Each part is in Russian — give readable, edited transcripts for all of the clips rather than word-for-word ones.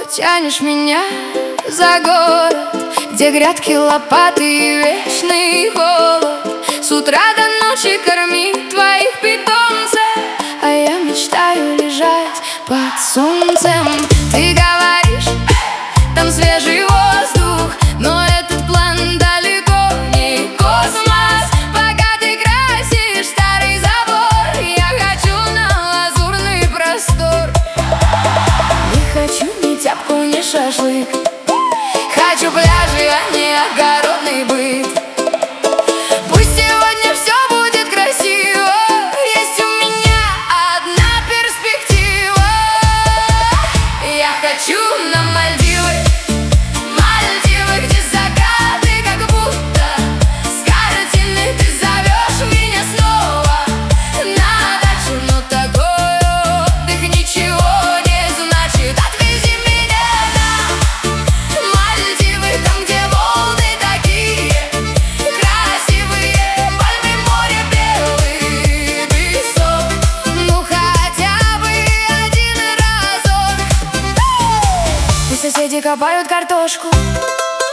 тянешь меня за город, где грядки, лопаты и вечный холод. С утра до ночи кормить твоих питомцев, а я мечтаю лежать под солнцем. Ты говоришь, там свежий воздух, но этот план далеко не космос. Пока ты красишь старый забор, я хочу на лазурный простор. Не хочу ни тяпку, ни шашлык, хочу пляжи, а не огородный быт. Пусть сегодня все будет красиво, есть у меня одна перспектива. Я хочу на Мальдивы, Мальдивы, где закаты как будто с картины. Ты зовешь меня снова на дачу, но такой отдых ничего не значит. Отвези меня на Мальдивы, там, где волны такие красивые, пальмы, море, белый песок. Ну хотя бы один разок. Пусть соседи копают картошку,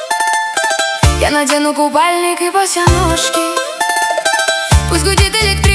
я надену купальник и босоножки. Пусть гудит электричество,